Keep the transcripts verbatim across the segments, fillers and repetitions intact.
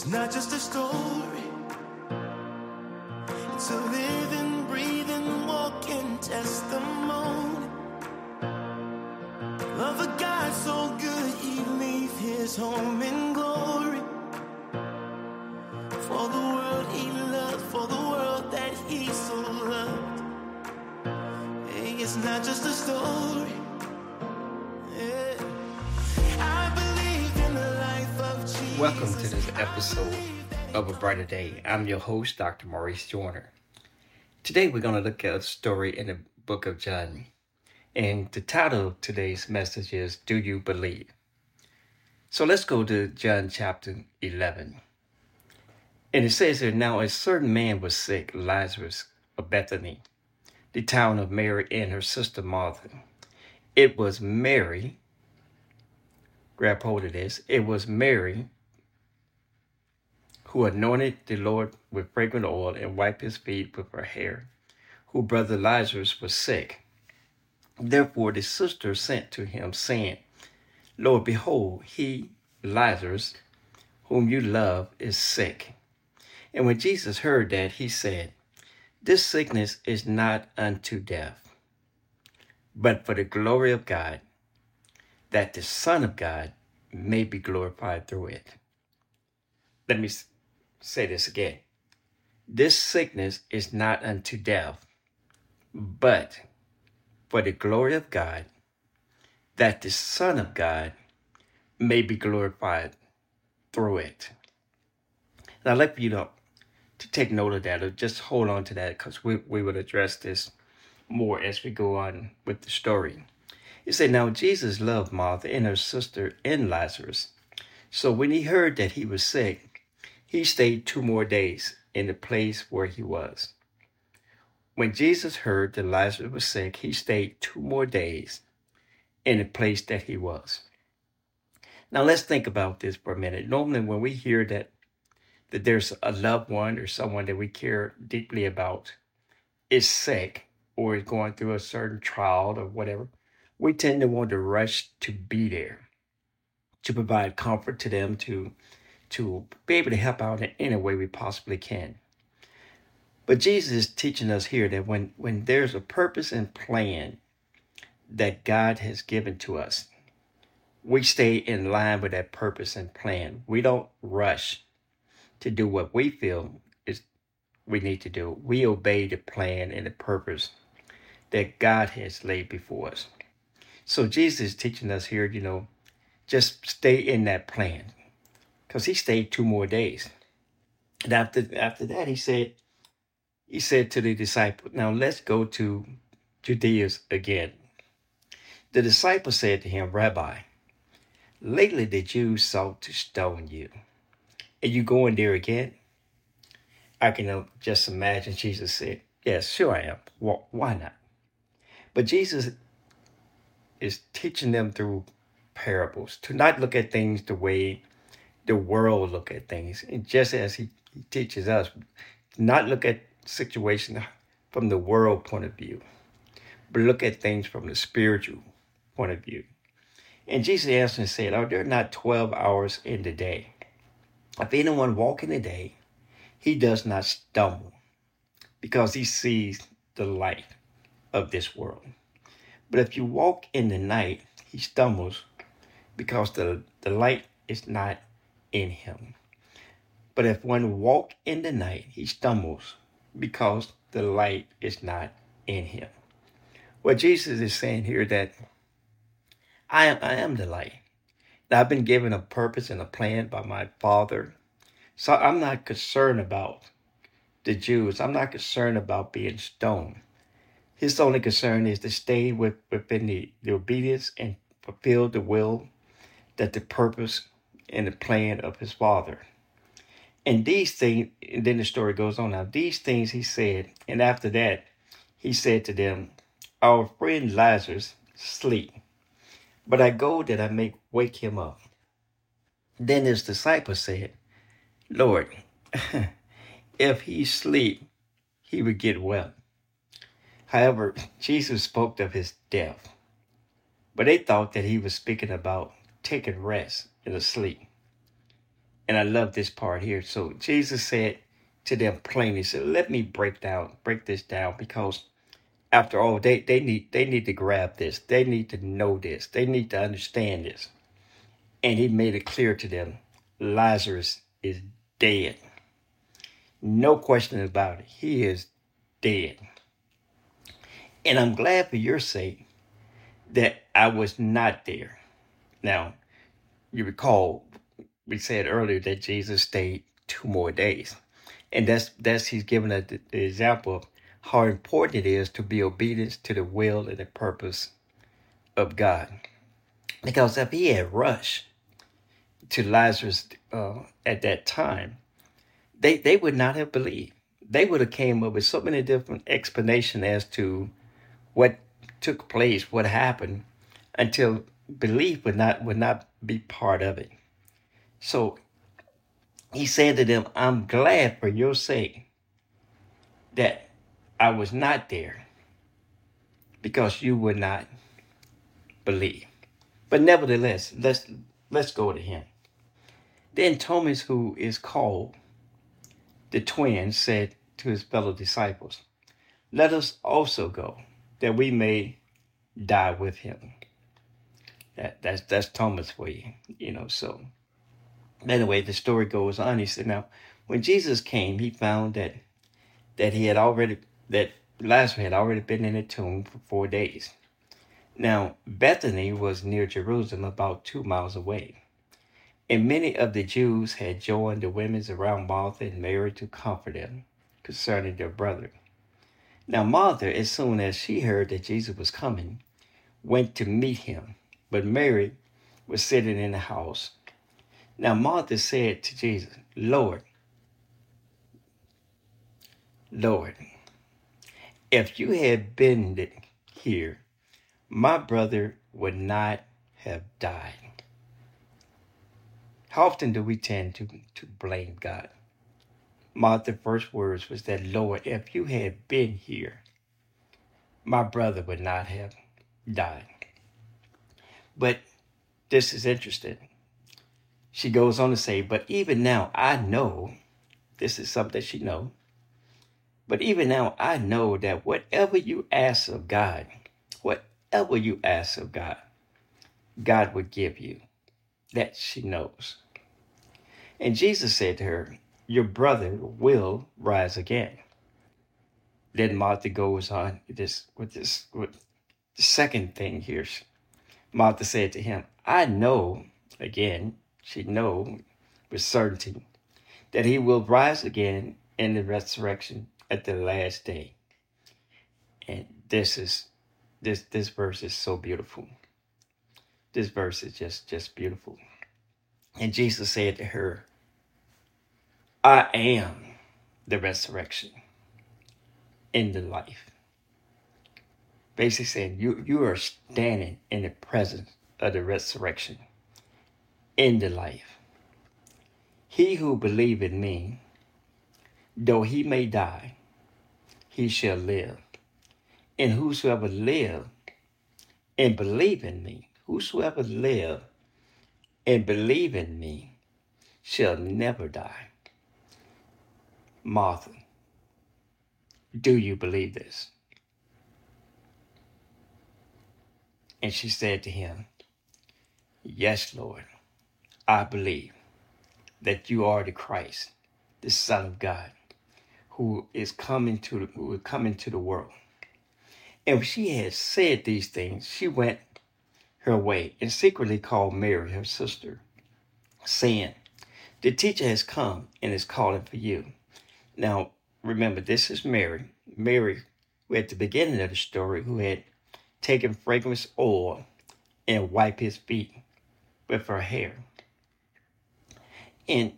It's not just a story, it's a living, breathing, walking testimony of a God so good he'd leave his home in glory for the world he loved, for the world that he so loved. Hey, it's not just a story. Yeah. I believe in the life of Jesus. Welcome to this episode of A Brighter Day. I'm your host, Doctor Maurice Joyner. Today we're going to look at a story in the book of John. And the title of today's message is, Do You Believe? So let's go to John chapter eleven. And it says here, Now a certain man was sick, Lazarus of Bethany, the town of Mary and her sister Martha. It was Mary, grab hold of this, it was Mary who anointed the Lord with fragrant oil and wiped his feet with her hair, whose brother Lazarus was sick. Therefore the sister sent to him, saying, Lord, behold, he, Lazarus, whom you love, is sick. And when Jesus heard that, he said, This sickness is not unto death, but for the glory of God, that the Son of God may be glorified through it. Let me say this again. This sickness is not unto death, but for the glory of God, that the Son of God may be glorified through it. And I'd like for you to, to take note of that, or just hold on to that, because we, we will address this more as we go on with the story. It said, Now Jesus loved Martha and her sister and Lazarus. So when he heard that he was sick, he stayed two more days in the place where he was. When Jesus heard that Lazarus was sick, he stayed two more days in the place that he was. Now let's think about this for a minute. Normally when we hear that, that there's a loved one or someone that we care deeply about is sick or is going through a certain trial or whatever, we tend to want to rush to be there, to provide comfort to them, to, to be able to help out in any way we possibly can. But Jesus is teaching us here that when, when there's a purpose and plan that God has given to us, we stay in line with that purpose and plan. We don't rush to do what we feel is we need to do. We obey the plan and the purpose that God has laid before us. So Jesus is teaching us here, you know, just stay in that plan, because he stayed two more days. And after after that, he said, he said to the disciples, Now let's go to Judea again. The disciples said to him, Rabbi, lately the Jews sought to stone you. Are you going there again? I can just imagine Jesus said, Yes, sure I am. Well, why not? But Jesus is teaching them through parables to not look at things the way the world look at things. And just as he, he teaches us, not look at situations from the world point of view, but look at things from the spiritual point of view. And Jesus answered and said, Are there not twelve hours in the day? If anyone walk in the day, he does not stumble, because he sees the light of this world. But if you walk in the night, he stumbles, because the, the light is not in him. But if one walk in the night, he stumbles, because the light is not in him. What Jesus is saying here, that I am, I am the light. I've been given a purpose and a plan by my Father. So I'm not concerned about the Jews. I'm not concerned about being stoned. His only concern is to stay with, within the, the obedience and fulfill the will, that the purpose and the plan of his Father. And these things, and then the story goes on. Now, these things he said, and after that, he said to them, Our friend Lazarus sleep, but I go that I may wake him up. Then his disciples said, Lord, if he sleep, he would get well. However, Jesus spoke of his death, but they thought that he was speaking about taking rest and asleep. And I love this part here. So Jesus said to them plainly, he said, let me break down, break this down, because after all, they, they need they need to grab this. They need to know this. They need to understand this. And he made it clear to them, Lazarus is dead. No question about it. He is dead. And I'm glad for your sake that I was not there. Now, you recall we said earlier that Jesus stayed two more days. And that's that's he's given us the, the example of how important it is to be obedient to the will and the purpose of God. Because if he had rushed to Lazarus uh, at that time, they, they would not have believed. They would have came up with so many different explanations as to what took place, what happened, until belief would not would not be part of it. So he said to them, I'm glad for your sake that I was not there, because you would not believe. But nevertheless, let's let's go to him. Then Thomas, who is called the twin, said to his fellow disciples, let us also go, that we may die with him. That that's that's Thomas for you, you know. So anyway, the story goes on. He said, now when Jesus came, he found that that he had already that Lazarus had already been in the tomb for four days. Now Bethany was near Jerusalem, about two miles away. And many of the Jews had joined the women around Martha and Mary to comfort them concerning their brother. Now Martha, as soon as she heard that Jesus was coming, went to meet him. But Mary was sitting in the house. Now Martha said to Jesus, Lord, Lord, if you had been here, my brother would not have died. How often do we tend to, to blame God? Martha's first words was that, Lord, if you had been here, my brother would not have died. But this is interesting. She goes on to say, but even now I know, this is something that she knows, but even now I know that whatever you ask of God, whatever you ask of God, God would give you. That she knows. And Jesus said to her, your brother will rise again. Then Martha goes on this with this with the second thing here. Martha said to him, I know, again, she know with certainty, that he will rise again in the resurrection at the last day. And this is this this verse is so beautiful. This verse is just, just beautiful. And Jesus said to her, I am the resurrection and the life. Basically saying you, you are standing in the presence of the resurrection in the life. He who believes in me, though he may die, he shall live. And whosoever live and believe in me, whosoever live and believe in me shall never die. Martha, do you believe this? And she said to him, yes, Lord, I believe that you are the Christ, the Son of God, who is coming to the, who is coming to the world. And when she had said these things, she went her way and secretly called Mary, her sister, saying, the teacher has come and is calling for you. Now, remember, this is Mary. Mary, who at the beginning of the story, who had taken fragrance oil and wiped his feet with her hair. And,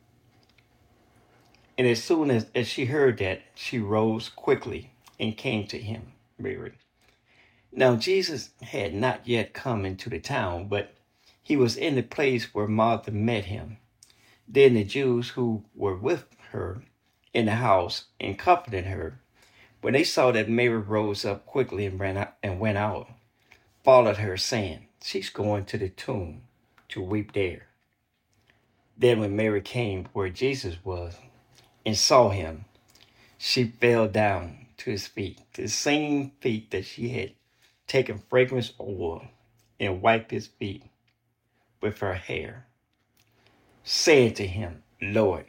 and as soon as, as she heard that, she rose quickly and came to him, Mary. Now, Jesus had not yet come into the town, but he was in the place where Martha met him. Then the Jews who were with her in the house and comforted her, when they saw that Mary rose up quickly and ran out and went out, followed her, saying, she's going to the tomb to weep there. Then when Mary came where Jesus was and saw him, she fell down to his feet, the same feet that she had taken fragrance oil and wiped his feet with her hair, saying to him, Lord,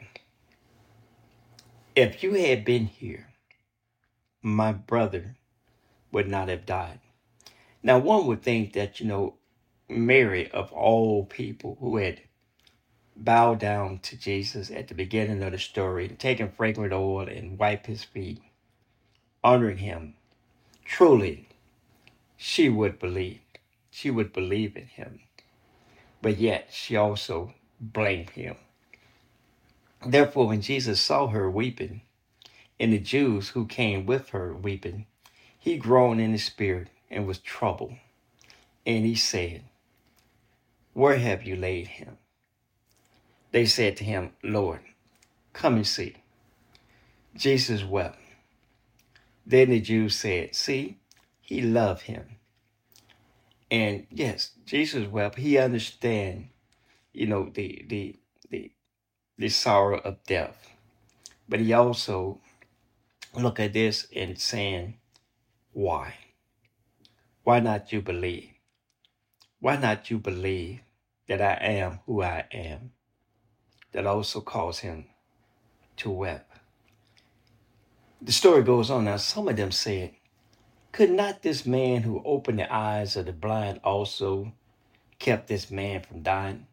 if you had been here, my brother would not have died. Now, one would think that, you know, Mary, of all people who had bowed down to Jesus at the beginning of the story, taking fragrant oil and wiped his feet, honoring him, truly, she would believe. She would believe in him. But yet, she also blamed him. Therefore, when Jesus saw her weeping, and the Jews who came with her weeping, he groaned in his spirit and was troubled. And he said, where have you laid him? They said to him, Lord, come and see. Jesus wept. Then the Jews said, see, he loved him. And yes, Jesus wept. He understand, you know, the the the the sorrow of death. But he also look at this and saying, why? Why not you believe? Why not you believe that I am who I am? That also caused him to weep. The story goes on. Now, some of them said, could not this man who opened the eyes of the blind also kept this man from dying?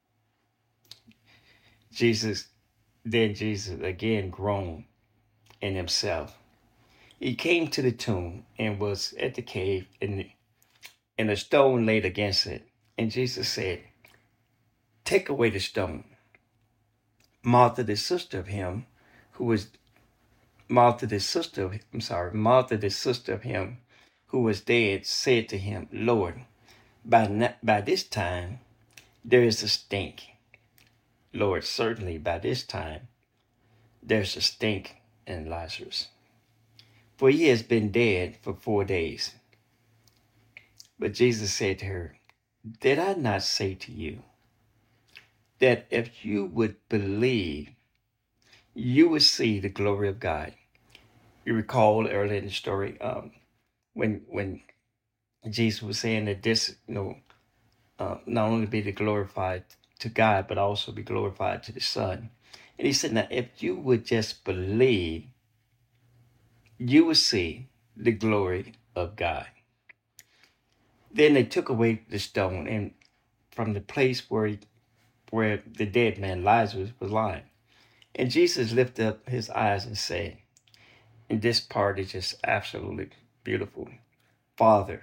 Jesus, then Jesus again groaned in himself. He came to the tomb and was at the cave, and, and a stone laid against it. And Jesus said, take away the stone. Martha, the sister of him who was Martha, the sister of, I'm sorry, Martha, the sister of him who was dead, said to him, Lord, by, by this time there is a stink. Lord, certainly by this time there's a stink in Lazarus, for he has been dead for four days. But Jesus said to her, did I not say to you that if you would believe, you would see the glory of God? You recall earlier in the story um, when when Jesus was saying that this, you know, uh, not only be glorified to God, but also be glorified to the Son. And he said, now, if you would just believe, you would see the glory of God. Then they took away the stone and from the place where he, where the dead man Lazarus was lying. And Jesus lifted up his eyes and said, and this part is just absolutely beautiful, Father.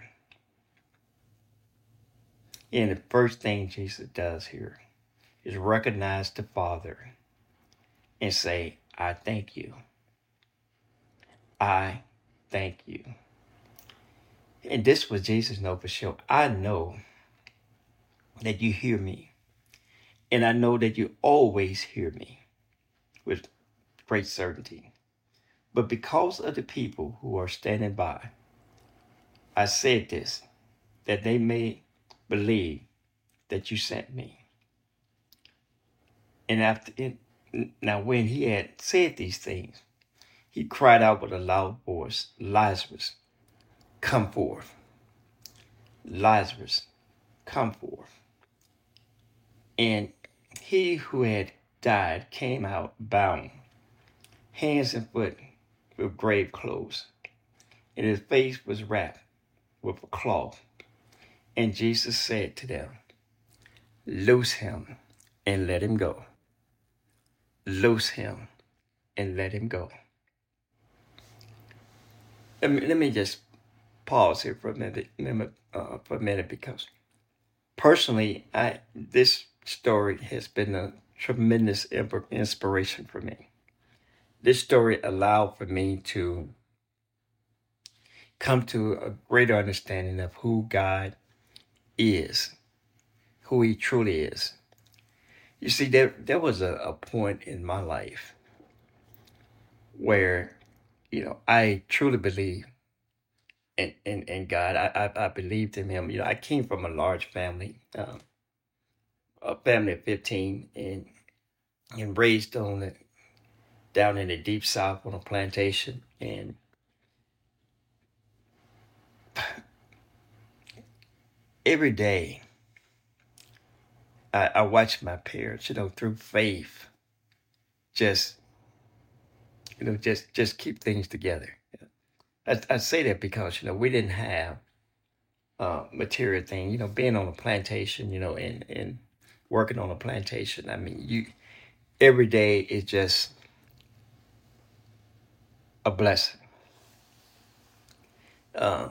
And the first thing Jesus does here is recognize the Father and say, I thank you. I thank you. And this was Jesus know for sure. I know that you hear me. And I know that you always hear me with great certainty. But because of the people who are standing by, I said this, that they may believe that you sent me. And after it, now when he had said these things, he cried out with a loud voice, Lazarus, come forth. Lazarus, come forth. And he who had died came out bound, hands and foot with grave clothes, and his face was wrapped with a cloth. And Jesus said to them, loose him and let him go. Loose him and let him go. Let me, let me just pause here for a minute, uh, for a minute, because personally, I this story has been a tremendous inspiration for me. This story allowed for me to come to a greater understanding of who God is, who he truly is. You see, there, there was a, a point in my life where, you know, I truly believe in, in, in God. I, I, I believed in him. You know, I came from a large family, um, a family of fifteen, and and raised on it down in the deep south on a plantation. And every day I, I watched my parents, you know, through faith, just you know, just just keep things together. I, I say that because you know we didn't have uh, material thing. You know, being on a plantation, you know, and and working on a plantation. I mean, you every day is just a blessing. Uh,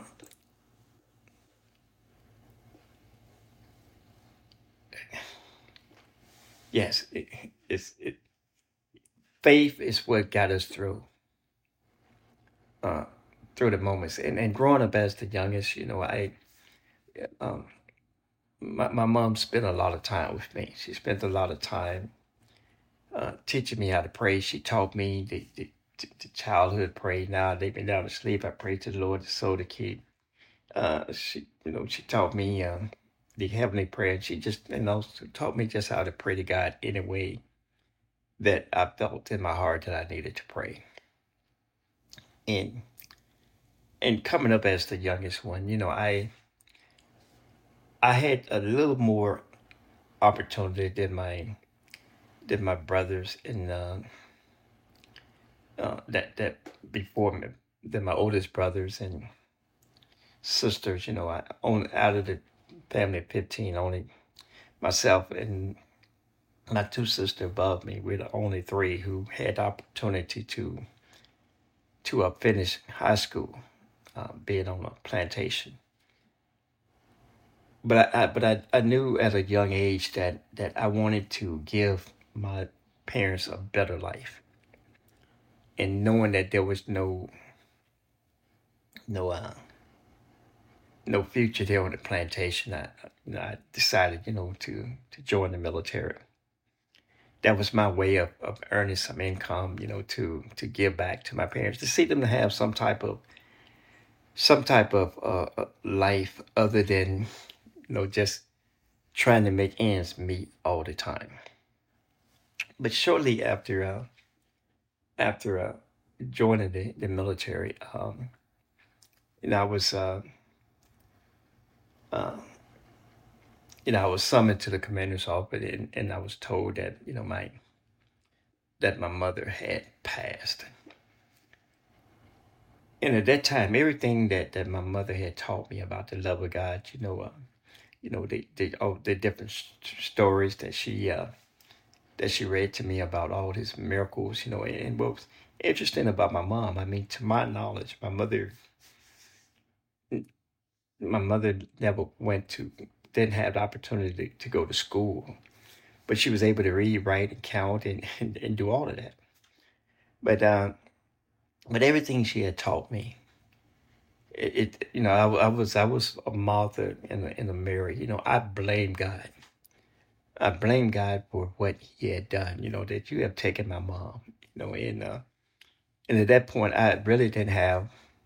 yes, it, it's it, faith is what got us through uh, through the moments. And and growing up as the youngest, you know, I um, my my mom spent a lot of time with me. She spent a lot of time uh, teaching me how to pray. She taught me the, the, the childhood prayer. Now they been down to sleep. I pray to the Lord, the soul to keep. Uh, she, you know, she taught me um, the heavenly prayer. She just, you know, taught me just how to pray to God in a way that I felt in my heart that I needed to pray. And and coming up as the youngest one, you know, I I had a little more opportunity than my than my brothers and uh, uh, that that before me, than my oldest brothers and sisters. You know, I only out of the family of fifteen, only myself and my two sisters above me. We're the only three who had the opportunity to to uh, finish high school, uh, being on a plantation. But I, I but I, I knew at a young age that that I wanted to give my parents a better life, and knowing that there was no no uh, no future there on the plantation, I you know I decided you know to to join the military. That was my way of, of earning some income, you know, to to give back to my parents, to see them to have some type of some type of uh, uh, life other than you know just trying to make ends meet all the time. But shortly after uh, after uh, joining the, the military, um, you know, I was uh, uh, you know I was summoned to the commander's office, and, and I was told that you know my that my mother had passed. And at that time, everything that, that my mother had taught me about the love of God, you know, uh, you know, the the oh, the different s- stories that she uh, that she read to me about all his miracles, you know, and, and what was interesting about my mom, I mean, to my knowledge, my mother, my mother never went to, didn't have the opportunity to, to go to school, but she was able to read, write, and count, and and, and do all of that. But uh, but everything she had taught me, it, it you know, I, I was I was a Martha in a, in a Mary. You know, I blame God. I blame God for what He had done. You know, that you have taken my mom. You know, and uh, and at that point, I really didn't have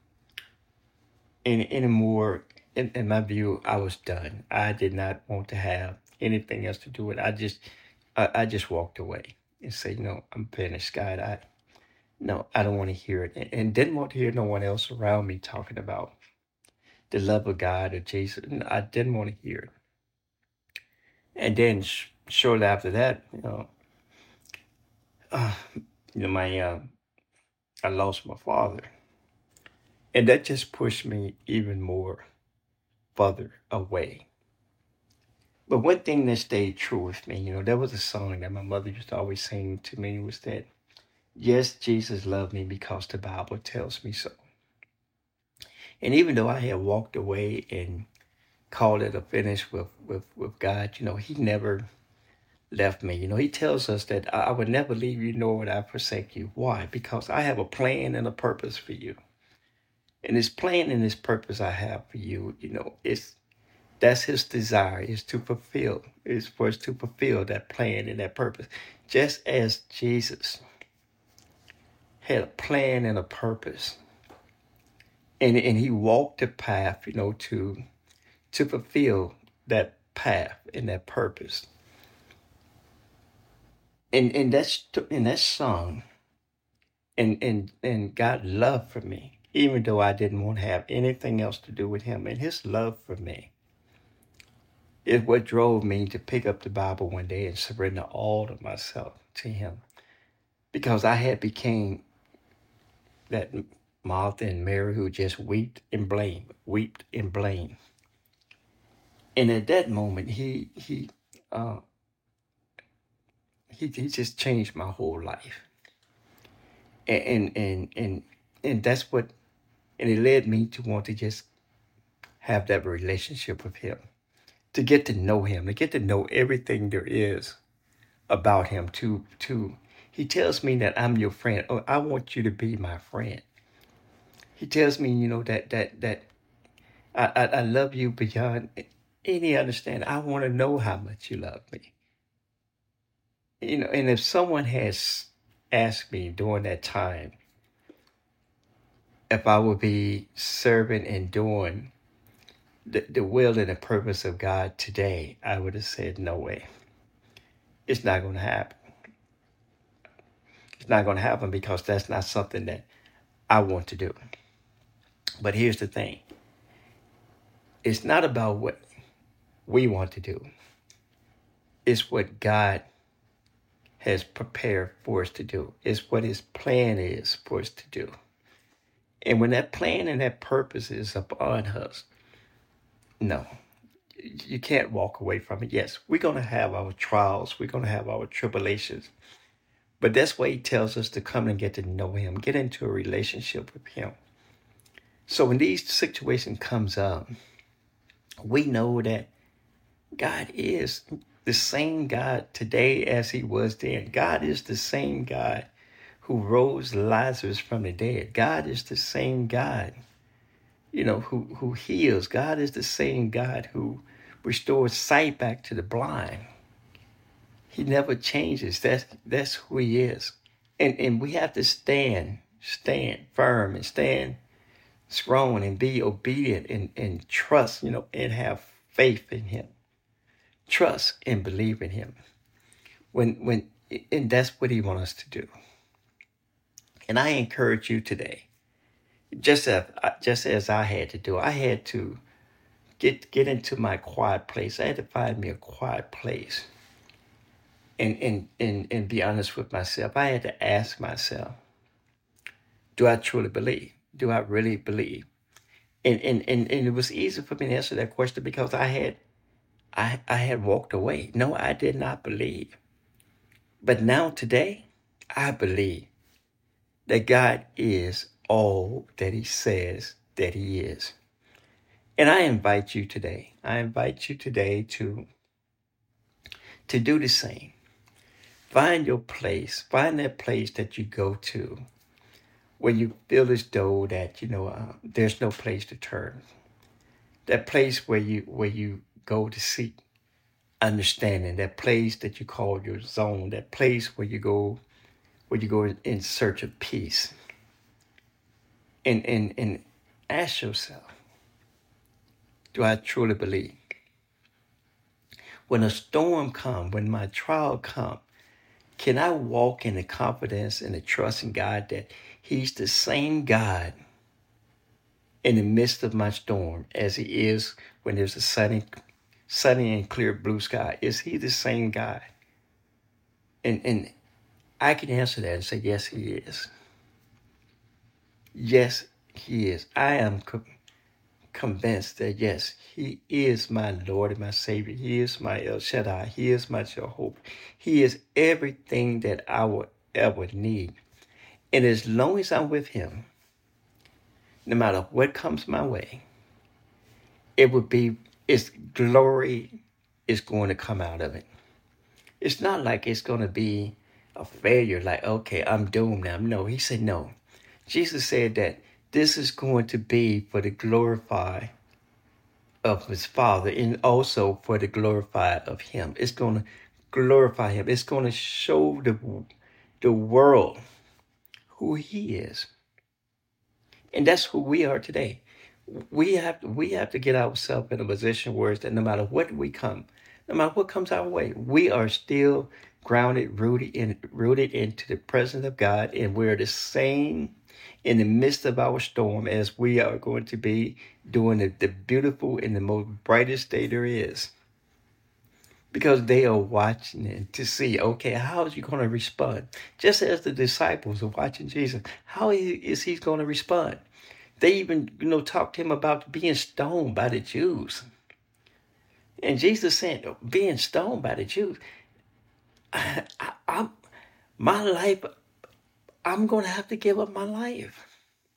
any any more. In, in my view, I was done. I did not want to have anything else to do with it. I just I, I just walked away and said, you know, I'm finished, God. I no, I don't want to hear it, and, and didn't want to hear no one else around me talking about the love of God or Jesus. And I didn't want to hear it. And then sh- shortly after that, you know, uh, you know, my uh, I lost my father, and that just pushed me even more further away. But one thing that stayed true with me, you know, there was a song that my mother used to always sing to me was that, yes, Jesus loved me because the Bible tells me so. And even though I had walked away and called it a finish with, with, with God, you know, He never left me. You know, He tells us that I, I would never leave you nor would I forsake you. Why? Because I have a plan and a purpose for you. And this plan and this purpose I have for you, you know, it's that's His desire is to fulfill, is for us to fulfill that plan and that purpose. Just as Jesus had a plan and a purpose, and, and He walked the path, you know, to to fulfill that path and that purpose. And and that's in that song, and and and God love for me, even though I didn't want to have anything else to do with him. And his love for me is what drove me to pick up the Bible one day and surrender all of myself to him. Because I had became that Martha and Mary who just wept and blamed, wept and blamed. And at that moment, he he uh, he he just changed my whole life. And and and and, and that's what, and it led me to want to just have that relationship with him, to get to know him, to get to know everything there is about him. To to he tells me that I'm your friend. Oh, I want you to be my friend. He tells me, you know, that that that I I, I love you beyond any understanding. I want to know how much you love me. You know, and if someone has asked me during that time if I would be serving and doing the, the will and the purpose of God today, I would have said, no way. It's not going to happen. It's not going to happen because that's not something that I want to do. But here's the thing. It's not about what we want to do. It's what God has prepared for us to do. It's what his plan is for us to do. And when that plan and that purpose is upon us, no, you can't walk away from it. Yes, we're going to have our trials. We're going to have our tribulations. But that's why he tells us to come and get to know him, get into a relationship with him. So when these situations comes up, we know that God is the same God today as he was then. God is the same God who rose Lazarus from the dead. God is the same God, you know, who, who heals. God is the same God who restores sight back to the blind. He never changes. That's that's who he is. And and we have to stand, stand firm and stand strong and be obedient and, and trust, you know, and have faith in him. Trust and believe in him. When when and that's what he wants us to do. And I encourage you today, just as just as I had to do, I had to get get into my quiet place. I had to find me a quiet place. And and and and be honest with myself. I had to ask myself, do I truly believe? Do I really believe? And and and, and it was easy for me to answer that question because I had I I had walked away. No, I did not believe. But now today, I believe that God is all that he says that he is. And I invite you today, I invite you today to, to do the same. Find your place, find that place that you go to where you feel as though that, you know, uh, there's no place to turn. That place where you, where you go to seek understanding, that place that you call your zone, that place where you go where you go in search of peace. And, and, and ask yourself, do I truly believe? When a storm comes, when my trial comes, can I walk in the confidence and the trust in God that he's the same God in the midst of my storm as he is when there's a sunny, sunny and clear blue sky? Is he the same God? And, and I can answer that and say, yes, he is. Yes, he is. I am co- convinced that, yes, he is my Lord and my Savior. He is my El Shaddai. He is my Jehovah. He is everything that I would ever need. And as long as I'm with him, no matter what comes my way, it would be, its glory is going to come out of it. It's not like it's going to be a failure, like, okay, I'm doomed now. No, he said no. Jesus said that this is going to be for the glorify of his Father and also for the glorify of him. It's going to glorify him. It's going to show the, the world who he is. And that's who we are today. We have, we have to get ourselves in a position where it's that no matter what we come, no matter what comes our way, we are still grounded, rooted in rooted into the presence of God, and we're the same in the midst of our storm as we are going to be during the, the beautiful and the most brightest day there is. Because they are watching it to see, okay, how is he going to respond? Just as the disciples are watching Jesus, how is he going to respond? They even, you know, talked to him about being stoned by the Jews. And Jesus said, being stoned by the Jews, I, I, I'm, my life, I'm going to have to give up my life.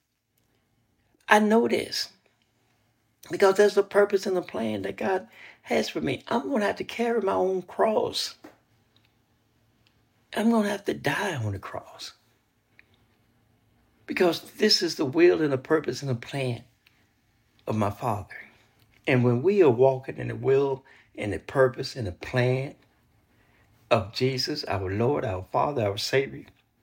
I know this. Because there's a purpose and a plan that God has for me. I'm going to have to carry my own cross. I'm going to have to die on the cross. Because this is the will and the purpose and the plan of my Father. And when we are walking in the will and the purpose and the plan of Jesus, our Lord, our Father, our Savior,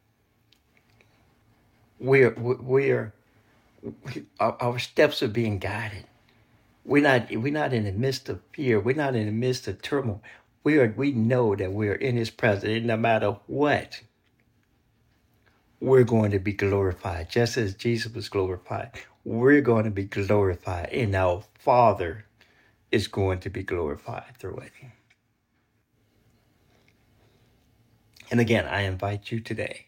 we're, we're, our, our steps are being guided. We're not, we're not in the midst of fear. We're not in the midst of turmoil. We are, we know that we're in his presence. And no matter what, we're going to be glorified. Just as Jesus was glorified, we're going to be glorified. And our Father is going to be glorified through it. And again, I invite you today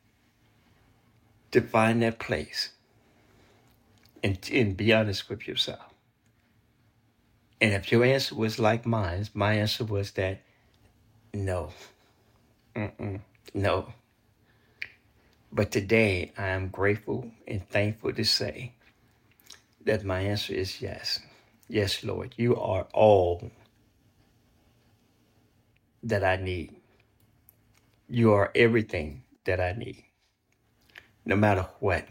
to find that place and, and be honest with yourself. And if your answer was like mine, my answer was that no, Mm-mm, no. But today I am grateful and thankful to say that my answer is yes. Yes, Lord, you are all that I need. You are everything that I need. No matter what,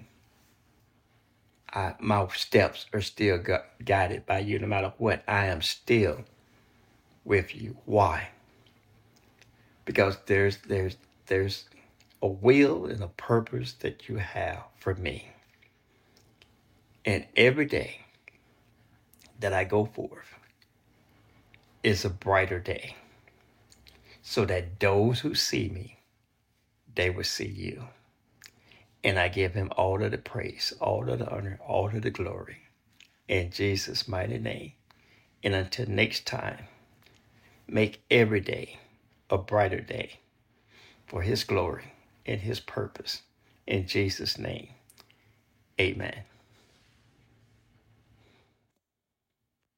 I, my steps are still gu- guided by you. No matter what, I am still with you. Why? Because there's there's there's a will and a purpose that you have for me. And every day that I go forth is a brighter day. So that those who see me, they will see you. And I give him all of the praise, all of the honor, all of the glory. In Jesus' mighty name. And until next time, make every day a brighter day for his glory and his purpose. In Jesus' name, amen.